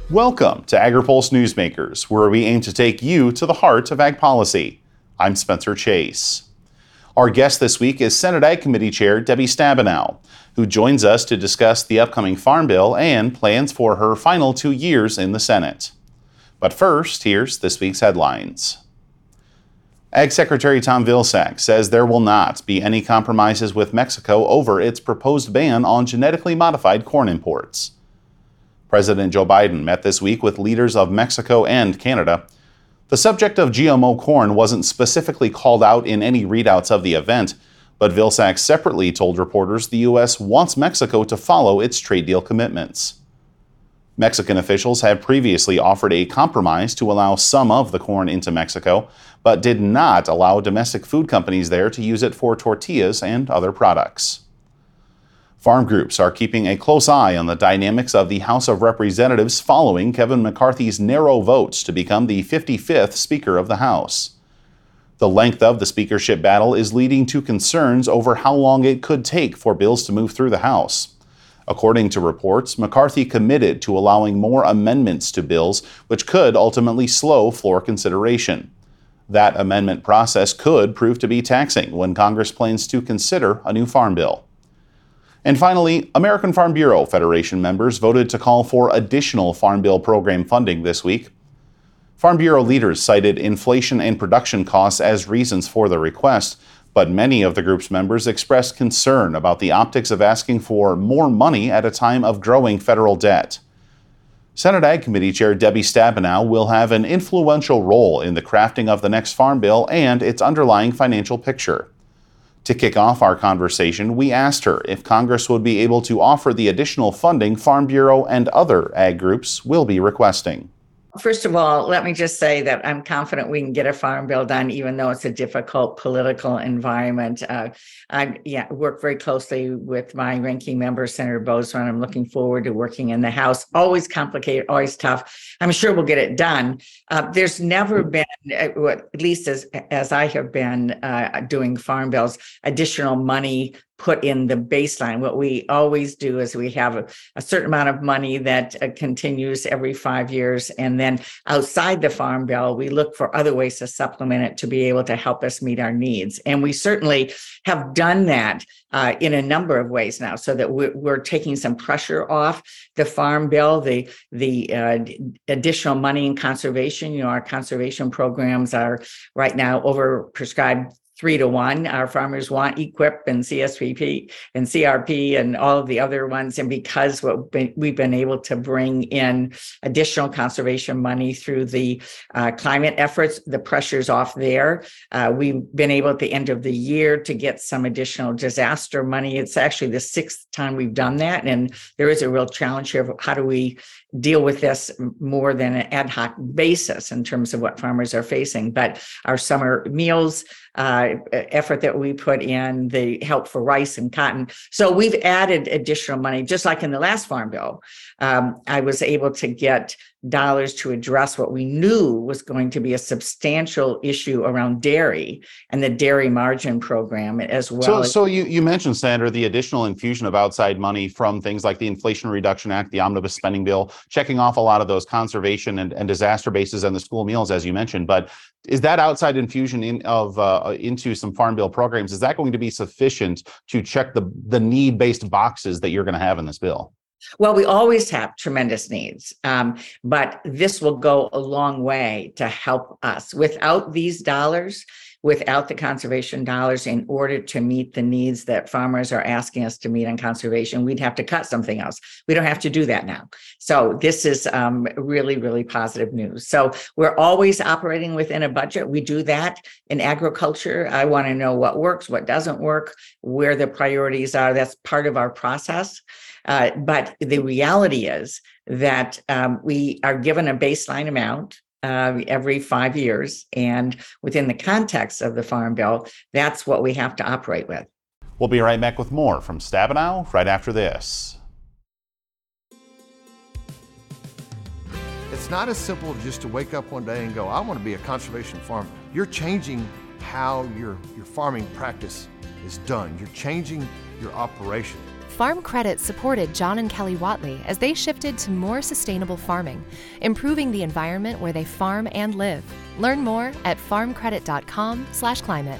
Welcome to AgriPulse Newsmakers, where we aim to take you to the heart of ag policy. I'm Spencer Chase. Our guest this week is Senate Ag Committee Chair Debbie Stabenow, who joins us to discuss the upcoming Farm Bill and plans for her final 2 years in the Senate. But first, here's this week's headlines. Ag Secretary Tom Vilsack says there will not be any compromises with Mexico over its proposed ban on genetically modified corn imports. President Joe Biden met this week with leaders of Mexico and Canada. The subject of GMO corn wasn't specifically called out in any readouts of the event, but Vilsack separately told reporters the U.S. wants Mexico to follow its trade deal commitments. Mexican officials have previously offered a compromise to allow some of the corn into Mexico, but did not allow domestic food companies there to use it for tortillas and other products. Farm groups are keeping a close eye on the dynamics of the House of Representatives following Kevin McCarthy's narrow votes to become the 55th Speaker of the House. The length of the speakership battle is leading to concerns over how long it could take for bills to move through the House. According to reports, McCarthy committed to allowing more amendments to bills, which could ultimately slow floor consideration. That amendment process could prove to be taxing when Congress plans to consider a new farm bill. And finally, American Farm Bureau Federation members voted to call for additional Farm Bill program funding this week. Farm Bureau leaders cited inflation and production costs as reasons for the request, but many of the group's members expressed concern about the optics of asking for more money at a time of growing federal debt. Senate Ag Committee Chair Debbie Stabenow will have an influential role in the crafting of the next Farm Bill and its underlying financial picture. To kick off our conversation, we asked her if Congress would be able to offer the additional funding Farm Bureau and other ag groups will be requesting. First of all, let me just say that I'm confident we can get a farm bill done, even though it's a difficult political environment. I work very closely with my ranking member, Senator Boozman. I'm looking forward to working in the House. Always complicated, always tough. I'm sure we'll get it done. There's never been, at least as I have been doing farm bills, additional money put in the baseline. What we always do is we have a certain amount of money that continues every 5 years. And then outside the farm bill, we look for other ways to supplement it to be able to help us meet our needs. And we certainly have done that in a number of ways now, so that we're taking some pressure off the farm bill, the additional money in conservation. Our conservation programs are right now overprescribed 3-to-1. Our farmers want EQIP and CSPP and CRP and all of the other ones. And because we've been able to bring in additional conservation money through the climate efforts, the pressure's off there. We've been able at the end of the year to get some additional disaster money. It's actually the 6th time we've done that. And there is a real challenge here of how do we deal with this more than an ad hoc basis in terms of what farmers are facing. But our summer meals effort that we put in, the help for rice and cotton. So we've added additional money, just like in the last farm bill. I was able to get dollars to address what we knew was going to be a substantial issue around dairy and the dairy margin program as well. So you mentioned, Senator, the additional infusion of outside money from things like the Inflation Reduction Act, the Omnibus Spending Bill, checking off a lot of those conservation and disaster bases and the school meals, as you mentioned. But is that outside infusion into some Farm Bill programs, is that going to be sufficient to check the need-based boxes that you're going to have in this bill? Well, we always have tremendous needs, but this will go a long way to help us. Without these dollars, without the conservation dollars, in order to meet the needs that farmers are asking us to meet on conservation, we'd have to cut something else. We don't have to do that now. So this is really, really positive news. So we're always operating within a budget. We do that in agriculture. I want to know what works, what doesn't work, where the priorities are. That's part of our process. But the reality is that we are given a baseline amount every 5 years. And within the context of the Farm Bill, that's what we have to operate with. We'll be right back with more from Stabenow right after this. It's not as simple just to wake up one day and go, I want to be a conservation farmer. You're changing how your farming practice is done. You're changing your operation. Farm Credit supported John and Kelly Watley as they shifted to more sustainable farming, improving the environment where they farm and live. Learn more at farmcredit.com/climate.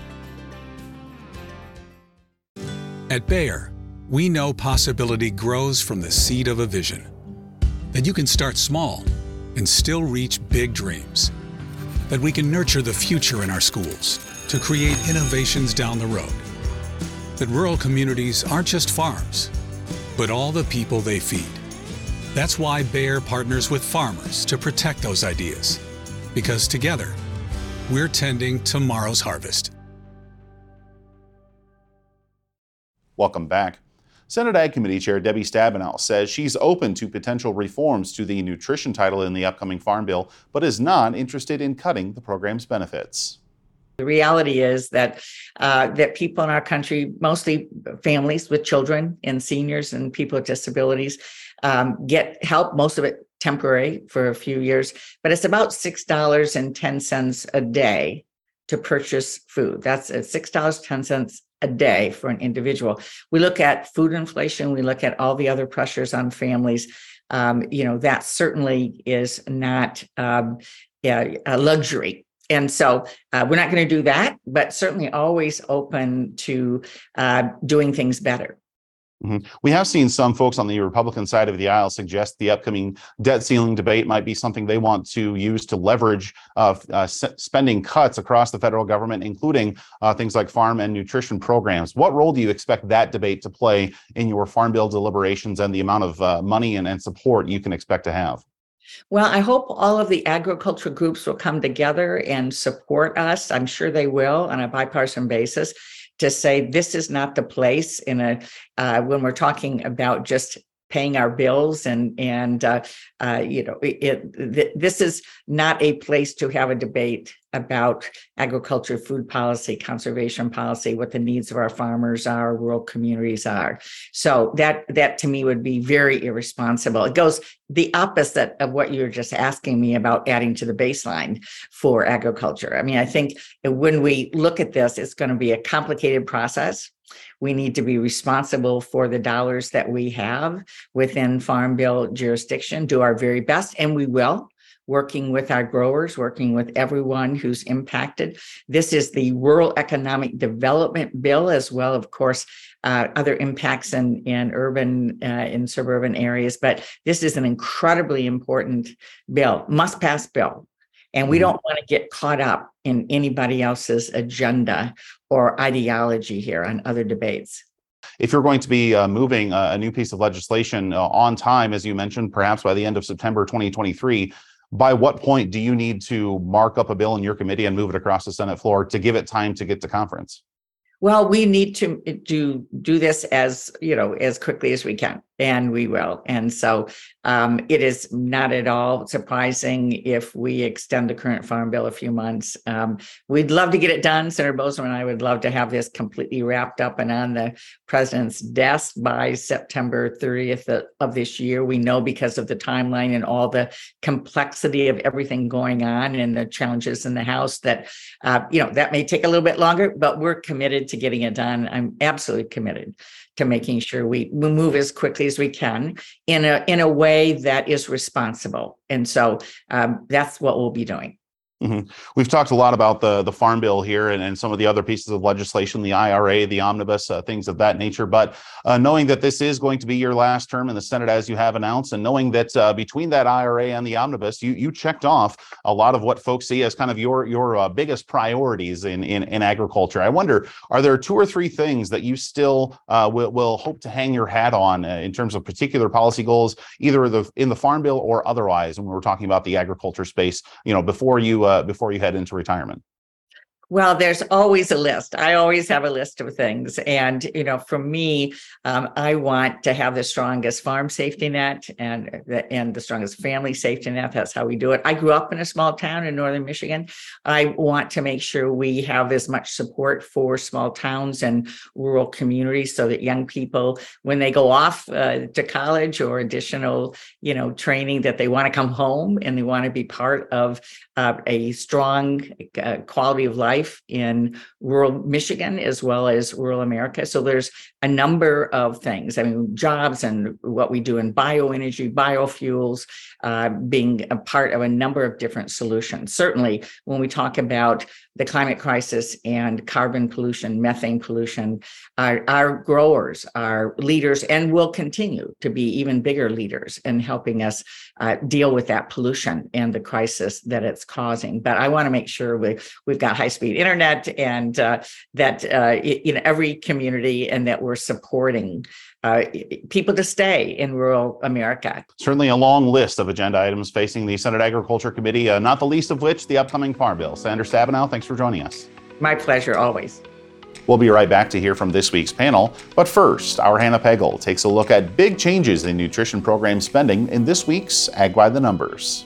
At Bayer, we know possibility grows from the seed of a vision. That you can start small and still reach big dreams. That we can nurture the future in our schools to create innovations down the road. That rural communities aren't just farms, but all the people they feed. That's why Bayer partners with farmers to protect those ideas. Because together, we're tending tomorrow's harvest. Welcome back. Senate Ag Committee Chair Debbie Stabenow says she's open to potential reforms to the nutrition title in the upcoming Farm Bill, but is not interested in cutting the program's benefits. The reality is that that people in our country, mostly families with children and seniors and people with disabilities, get help, most of it temporary for a few years, but it's about $6.10 a day to purchase food. That's $6.10 a day for an individual. We look at food inflation, we look at all the other pressures on families. That certainly is not a luxury. And so we're not going to do that, but certainly always open to doing things better. Mm-hmm. We have seen some folks on the Republican side of the aisle suggest the upcoming debt ceiling debate might be something they want to use to leverage spending cuts across the federal government, including things like farm and nutrition programs. What role do you expect that debate to play in your Farm Bill deliberations and the amount of money and support you can expect to have? Well, I hope all of the agriculture groups will come together and support us. I'm sure they will on a bipartisan basis to say this is not the place when we're talking about just paying our bills this is not a place to have a debate about agriculture, food policy, conservation policy, what the needs of our farmers are, rural communities are. So that to me would be very irresponsible. It goes the opposite of what you were just asking me about adding to the baseline for agriculture. I mean, I think when we look at this, it's going to be a complicated process. We need to be responsible for the dollars that we have within Farm Bill jurisdiction, do our very best, and we will, working with our growers, working with everyone who's impacted. This is the Rural Economic Development Bill, as well, of course, other impacts in urban, in suburban areas. But this is an incredibly important bill, must-pass bill. And we don't want to get caught up in anybody else's agenda or ideology here on other debates. If you're going to be moving a new piece of legislation on time, as you mentioned, perhaps by the end of September 2023, by what point do you need to mark up a bill in your committee and move it across the Senate floor to give it time to get to conference? Well, we need to do this as quickly as we can, and we will. And so it is not at all surprising if we extend the current Farm Bill a few months. We'd love to get it done. Senator Boozman and I would love to have this completely wrapped up and on the president's desk by September 30th of this year. We know because of the timeline and all the complexity of everything going on and the challenges in the House that, that may take a little bit longer, but we're committed to getting it done. I'm absolutely committed to making sure we move as quickly as we can in a way that is responsible. And so that's what we'll be doing. Mm-hmm. We've talked a lot about the Farm Bill here and some of the other pieces of legislation, the IRA, the omnibus, things of that nature. But knowing that this is going to be your last term in the Senate, as you have announced, and knowing that between that IRA and the omnibus, you checked off a lot of what folks see as kind of your biggest priorities in agriculture. I wonder, are there 2 or 3 things that you still will hope to hang your hat on in terms of particular policy goals, either in the Farm Bill or otherwise, when we're talking about the agriculture space, before you head into retirement? Well, there's always a list. I always have a list of things. And, for me, I want to have the strongest farm safety net and the strongest family safety net. That's how we do it. I grew up in a small town in northern Michigan. I want to make sure we have as much support for small towns and rural communities so that young people, when they go off to college or additional, training, that they want to come home and they want to be part of a strong quality of life life in rural Michigan as well as rural America. So there's a number of things. I mean, jobs and what we do in bioenergy, biofuels, being a part of a number of different solutions. Certainly, when we talk about the climate crisis and carbon pollution, methane pollution, our growers are leaders and will continue to be even bigger leaders in helping us deal with that pollution and the crisis that it's causing. But I want to make sure we've got high-speed internet and that in every community, and that we're supporting people to stay in rural America. Certainly a long list of agenda items facing the Senate Agriculture Committee, not the least of which the upcoming Farm Bill. Senator Stabenow, thanks for joining us. My pleasure, always. We'll be right back to hear from this week's panel. But first, our Hannah Pegel takes a look at big changes in nutrition program spending in this week's Ag by the Numbers.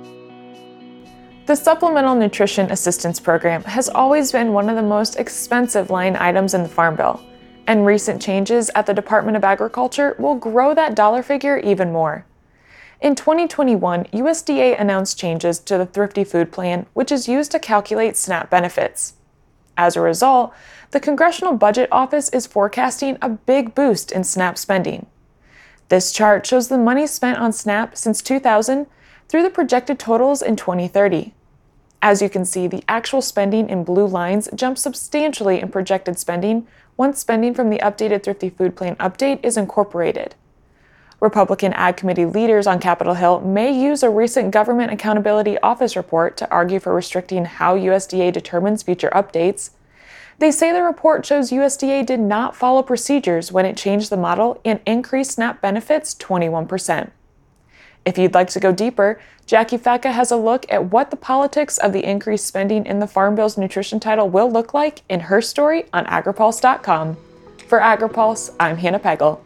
The Supplemental Nutrition Assistance Program has always been one of the most expensive line items in the Farm Bill, and recent changes at the Department of Agriculture will grow that dollar figure even more. In 2021, USDA announced changes to the Thrifty Food Plan, which is used to calculate SNAP benefits. As a result, the Congressional Budget Office is forecasting a big boost in SNAP spending. This chart shows the money spent on SNAP since 2000 through the projected totals in 2030. As you can see, the actual spending in blue lines jumps substantially in projected spending once spending from the updated Thrifty Food Plan update is incorporated. Republican Ag Committee leaders on Capitol Hill may use a recent Government Accountability Office report to argue for restricting how USDA determines future updates. They say the report shows USDA did not follow procedures when it changed the model and increased SNAP benefits 21%. If you'd like to go deeper, Jackie Fatka has a look at what the politics of the increased spending in the Farm Bill's nutrition title will look like in her story on agripulse.com. For AgriPulse, I'm Hannah Pegel.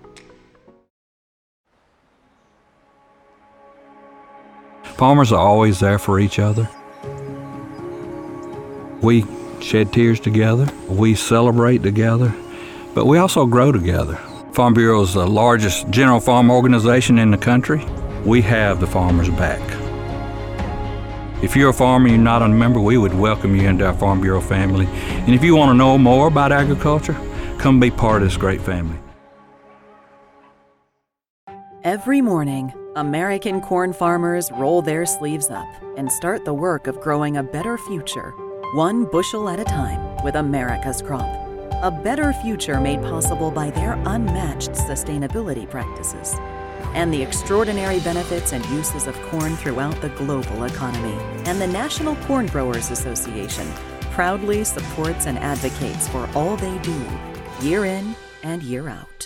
Farmers are always there for each other. We shed tears together, we celebrate together, but we also grow together. Farm Bureau is the largest general farm organization in the country. We have the farmers' back. If you're a farmer and you're not a member, we would welcome you into our Farm Bureau family. And if you want to know more about agriculture, come be part of this great family. Every morning, American corn farmers roll their sleeves up and start the work of growing a better future, one bushel at a time, with America's crop. A better future made possible by their unmatched sustainability practices and the extraordinary benefits and uses of corn throughout the global economy. And the National Corn Growers Association proudly supports and advocates for all they do, year in and year out.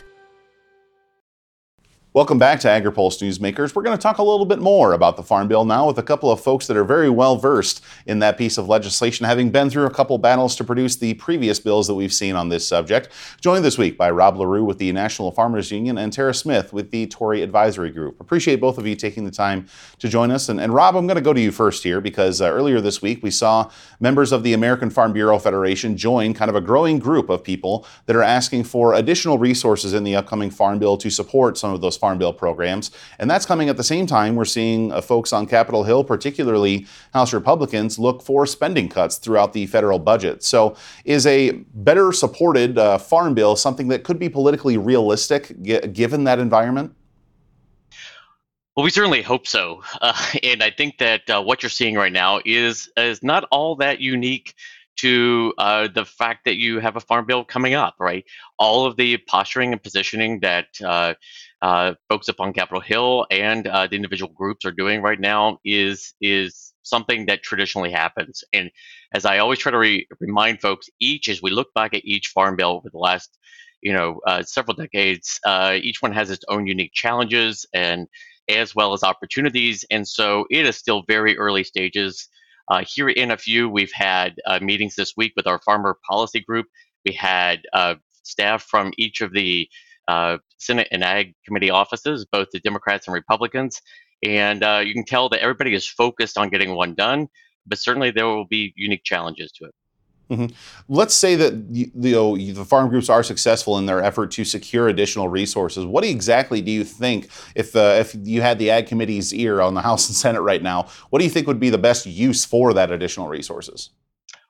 Welcome back to AgriPulse Newsmakers. We're going to talk a little bit more about the Farm Bill now with a couple of folks that are very well versed in that piece of legislation, having been through a couple battles to produce the previous bills that we've seen on this subject. Joined this week by Rob LaRue with the National Farmers Union and Tara Smith with the Tory Advisory Group. Appreciate both of you taking the time to join us. And Rob, I'm going to go to you first here because earlier this week we saw members of the American Farm Bureau Federation join kind of a growing group of people that are asking for additional resources in the upcoming Farm Bill to support some of those Farm Bill programs. And that's coming at the same time we're seeing folks on Capitol Hill, particularly House Republicans, look for spending cuts throughout the federal budget. So is a better supported Farm Bill something that could be politically realistic given that environment? Well, we certainly hope so. And I think that what you're seeing right now is not all that unique to the fact that you have a Farm Bill coming up, right? All of the posturing and positioning that folks up on Capitol Hill and the individual groups are doing right now is something that traditionally happens. And as I always try to remind folks, as we look back at each Farm Bill over the last several decades, each one has its own unique challenges and as well as opportunities. And so it is still very early stages. Here in a few, we've had meetings this week with our Farmer Policy Group. We had staff from each of the Senate and Ag Committee offices, both the Democrats and Republicans. And you can tell that everybody is focused on getting one done, but certainly there will be unique challenges to it. Mm-hmm. Let's say that the farm groups are successful in their effort to secure additional resources. What exactly do you think, if you had the Ag Committee's ear on the House and Senate right now, what do you think would be the best use for that additional resources?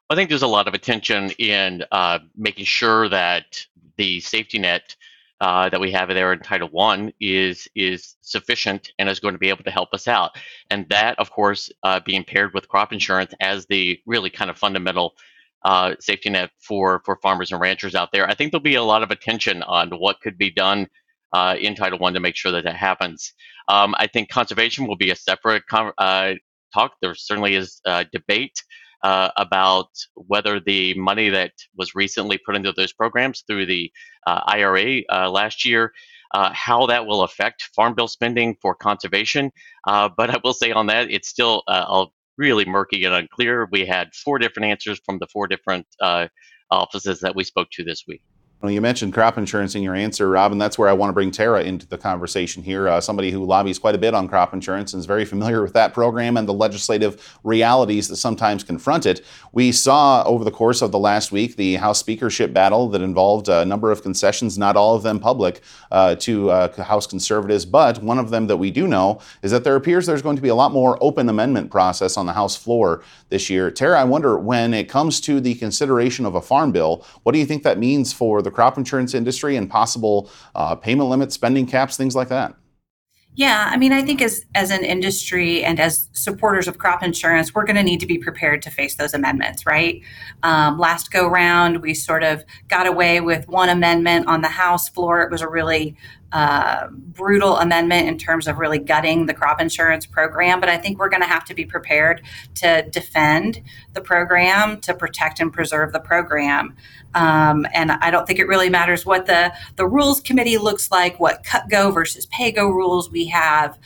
I think there's a lot of attention in making sure that the safety net that we have there in Title I is sufficient and is going to be able to help us out. And that, of course, being paired with crop insurance as the really kind of fundamental safety net for farmers and ranchers out there. I think there'll be a lot of attention on what could be done in Title I to make sure that happens. I think conservation will be a separate talk. There certainly is debate about whether the money that was recently put into those programs through the IRA last year, how that will affect Farm Bill spending for conservation. But I will say on that, it's still really murky and unclear. We had 4 different answers from the 4 different offices that we spoke to this week. Well, you mentioned crop insurance in your answer, Rob, and that's where I want to bring Tara into the conversation here, somebody who lobbies quite a bit on crop insurance and is very familiar with that program and the legislative realities that sometimes confront it. We saw over the course of the last week the House speakership battle that involved a number of concessions, not all of them public, to House conservatives, but one of them that we do know is that there appears there's going to be a lot more open amendment process on the House floor this year. Tara, I wonder, when it comes to the consideration of a farm bill, what do you think that means for the crop insurance industry and possible payment limits, spending caps, things like that? Yeah, I mean, I think as an industry and as supporters of crop insurance, we're going to need to be prepared to face those amendments, right? Last go round, we sort of got away with one amendment on the House floor. It was a really brutal amendment in terms of really gutting the crop insurance program. But I think we're going to have to be prepared to defend the program, to protect and preserve the program. And I don't think it really matters what the rules committee looks like, what cut-go versus pay-go rules we have.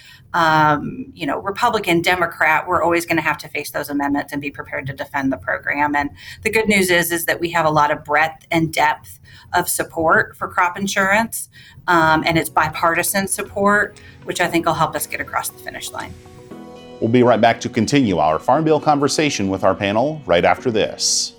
Republican, Democrat, we're always going to have to face those amendments and be prepared to defend the program. And the good news is that we have a lot of breadth and depth of support for crop insurance, and it's bipartisan support, which I think will help us get across the finish line. We'll be right back to continue our Farm Bill conversation with our panel right after this.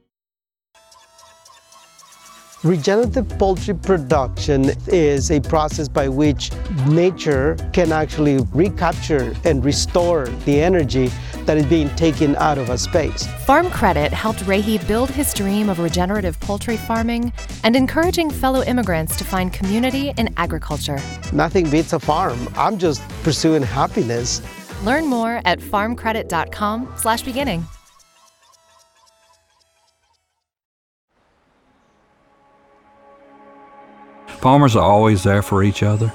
Regenerative poultry production is a process by which nature can actually recapture and restore the energy that is being taken out of a space. Farm Credit helped Rahi build his dream of regenerative poultry farming and encouraging fellow immigrants to find community in agriculture. Nothing beats a farm. I'm just pursuing happiness. Learn more at farmcredit.com/beginning. Farmers are always there for each other.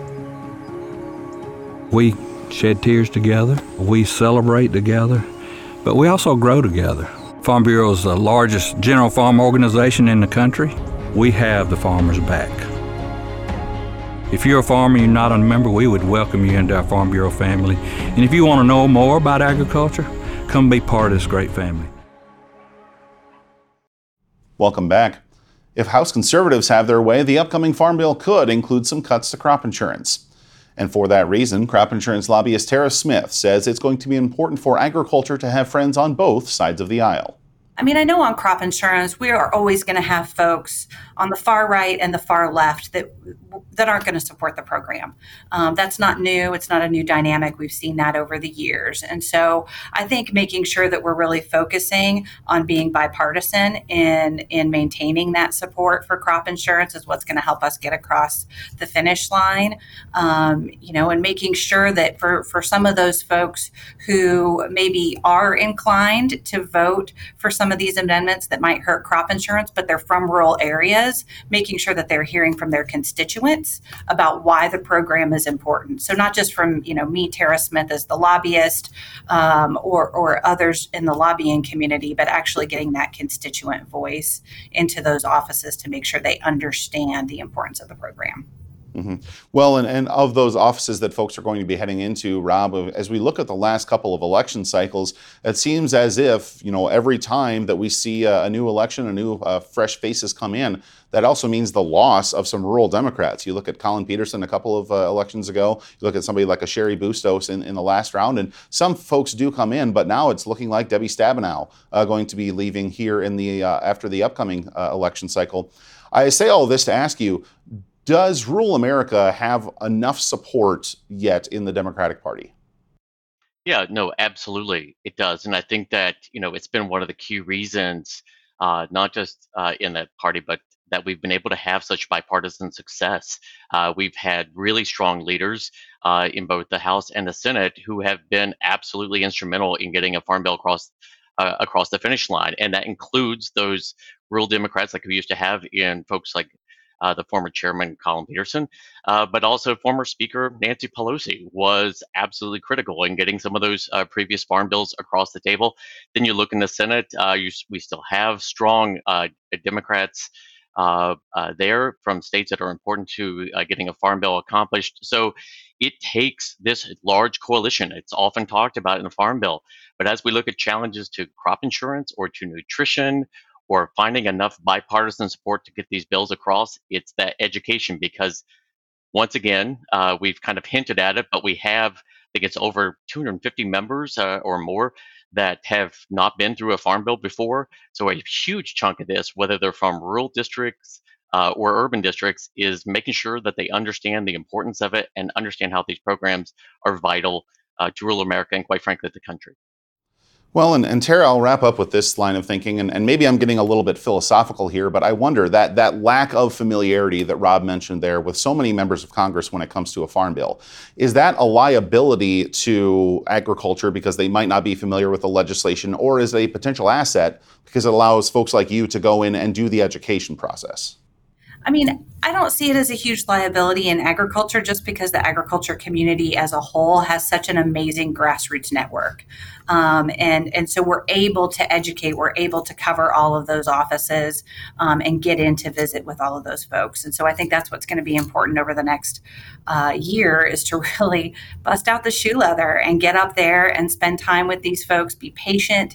We shed tears together, we celebrate together, but we also grow together. Farm Bureau is the largest general farm organization in the country. We have the farmers' back. If you're a farmer and you're not a member, we would welcome you into our Farm Bureau family. And if you want to know more about agriculture, come be part of this great family. Welcome back. If House conservatives have their way, the upcoming Farm Bill could include some cuts to crop insurance. And for that reason, crop insurance lobbyist Tara Smith says it's going to be important for agriculture to have friends on both sides of the aisle. I mean, I know on crop insurance, we are always going to have folks on the far right and the far left that aren't going to support the program. That's not new. It's not a new dynamic. We've seen that over the years. And so I think making sure that we're really focusing on being bipartisan in maintaining that support for crop insurance is what's going to help us get across the finish line. And making sure that for some of those folks who maybe are inclined to vote for some of these amendments that might hurt crop insurance, but they're from rural areas, making sure that they're hearing from their constituents about why the program is important. So not just from, me, Tara Smith, as the lobbyist, or others in the lobbying community, but actually getting that constituent voice into those offices to make sure they understand the importance of the program. Mm-hmm. Well, and of those offices that folks are going to be heading into, Rob, as we look at the last couple of election cycles, it seems as if, every time that we see a new election, a new fresh faces come in, that also means the loss of some rural Democrats. You look at Colin Peterson a couple of elections ago, you look at somebody like a Sherry Bustos in the last round, and some folks do come in, but now it's looking like Debbie Stabenow going to be leaving here in the after the upcoming election cycle. I say all this to ask you, does rural America have enough support yet in the Democratic Party? Yeah, no, absolutely, it does, and I think that it's been one of the key reasons, not just in the party, but that we've been able to have such bipartisan success. We've had really strong leaders in both the House and the Senate who have been absolutely instrumental in getting a farm bill across the finish line, and that includes those rural Democrats like we used to have in folks like the former chairman Colin Peterson, but also former Speaker Nancy Pelosi was absolutely critical in getting some of those previous farm bills across the table. Then you look in the Senate, we still have strong Democrats there from states that are important to getting a farm bill accomplished. So it takes this large coalition. It's often talked about in the farm bill, but as we look at challenges to crop insurance or to nutrition or finding enough bipartisan support to get these bills across, it's that education. Because once again, we've kind of hinted at it, but we have, I think it's over 250 members or more that have not been through a farm bill before. So a huge chunk of this, whether they're from rural districts or urban districts, is making sure that they understand the importance of it and understand how these programs are vital to rural America and, quite frankly, the country. Well, and Tara, I'll wrap up with this line of thinking, and maybe I'm getting a little bit philosophical here, but I wonder that lack of familiarity that Rob mentioned there with so many members of Congress when it comes to a farm bill, is that a liability to agriculture because they might not be familiar with the legislation, or is it a potential asset because it allows folks like you to go in and do the education process? I mean, I don't see it as a huge liability in agriculture just because the agriculture community as a whole has such an amazing grassroots network. And so we're able to educate, we're able to cover all of those offices and get in to visit with all of those folks. And so I think that's what's going to be important over the next year, is to really bust out the shoe leather and get up there and spend time with these folks, be patient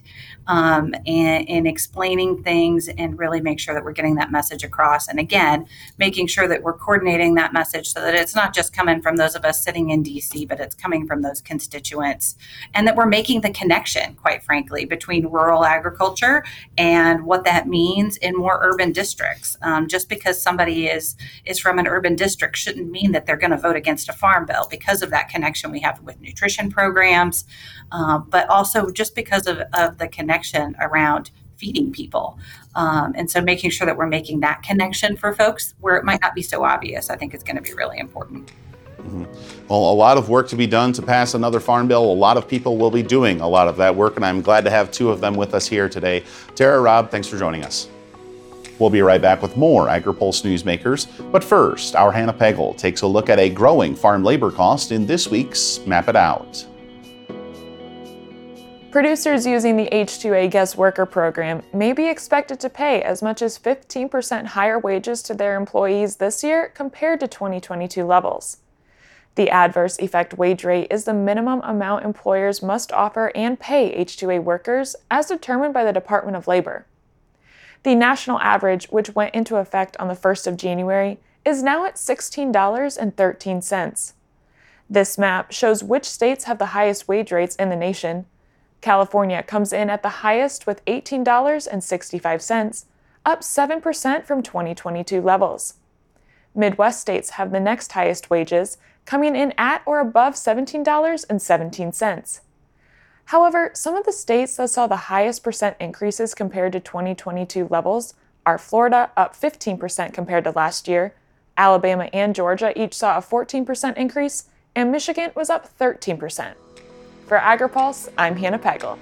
in explaining things, and really make sure that we're getting that message across. And again, making sure that we're coordinating that message so that it's not just coming from those of us sitting in DC, but it's coming from those constituents, and that we're making the connection, quite frankly, between rural agriculture and what that means in more urban districts. Just because somebody is from an urban district shouldn't mean that they're going to vote against a farm bill, because of that connection we have with nutrition programs, but also just because of the connection around feeding people. And so making sure that we're making that connection for folks where it might not be so obvious, I think is going to be really important. Mm-hmm. Well, a lot of work to be done to pass another farm bill. A lot of people will be doing a lot of that work, and I'm glad to have two of them with us here today. Tara, Rob, thanks for joining us. We'll be right back with more AgriPulse Newsmakers. But first, our Hannah Pagel takes a look at a growing farm labor cost in this week's Map It Out. Producers using the H-2A guest worker program may be expected to pay as much as 15% higher wages to their employees this year compared to 2022 levels. The adverse effect wage rate is the minimum amount employers must offer and pay H-2A workers as determined by the Department of Labor. The national average, which went into effect on the 1st of January, is now at $16.13. This map shows which states have the highest wage rates in the nation. California comes in at the highest with $18.65, up 7% from 2022 levels. Midwest states have the next highest wages, coming in at or above $17.17. However, some of the states that saw the highest percent increases compared to 2022 levels are Florida, up 15% compared to last year, Alabama and Georgia each saw a 14% increase, and Michigan was up 13%. For AgriPulse, I'm Hannah Pagel.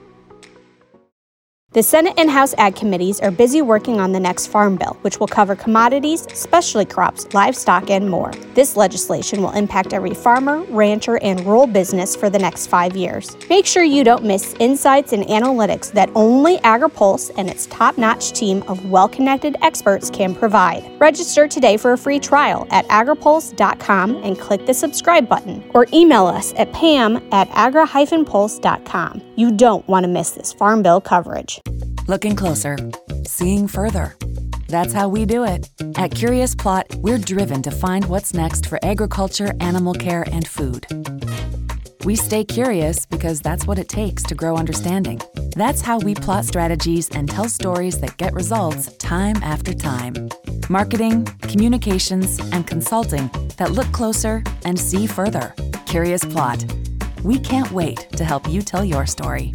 The Senate and House Ag Committees are busy working on the next Farm Bill, which will cover commodities, specialty crops, livestock, and more. This legislation will impact every farmer, rancher, and rural business for the next 5 years. Make sure you don't miss insights and analytics that only AgriPulse and its top-notch team of well-connected experts can provide. Register today for a free trial at agripulse.com and click the subscribe button, or email us at pam@agra-pulse.com. You don't want to miss this Farm Bill coverage. Looking closer, seeing further. That's how we do it. At Curious Plot, we're driven to find what's next for agriculture, animal care, and food. We stay curious because that's what it takes to grow understanding. That's how we plot strategies and tell stories that get results time after time. Marketing, communications, and consulting that look closer and see further. Curious Plot. We can't wait to help you tell your story.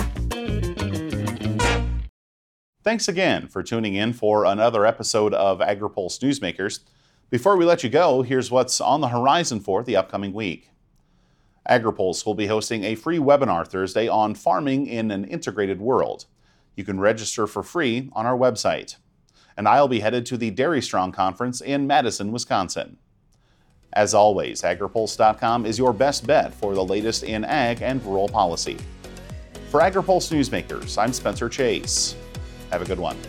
Thanks again for tuning in for another episode of AgriPulse Newsmakers. Before we let you go, here's what's on the horizon for the upcoming week. AgriPulse will be hosting a free webinar Thursday on farming in an integrated world. You can register for free on our website. And I'll be headed to the Dairy Strong Conference in Madison, Wisconsin. As always, agripulse.com is your best bet for the latest in ag and rural policy. For AgriPulse Newsmakers, I'm Spencer Chase. Have a good one.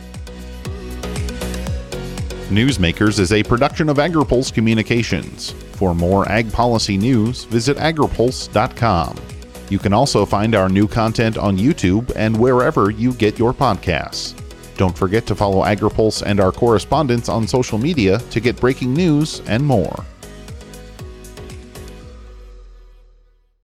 Newsmakers is a production of AgriPulse Communications. For more ag policy news, visit agripulse.com. You can also find our new content on YouTube and wherever you get your podcasts. Don't forget to follow AgriPulse and our correspondents on social media to get breaking news and more.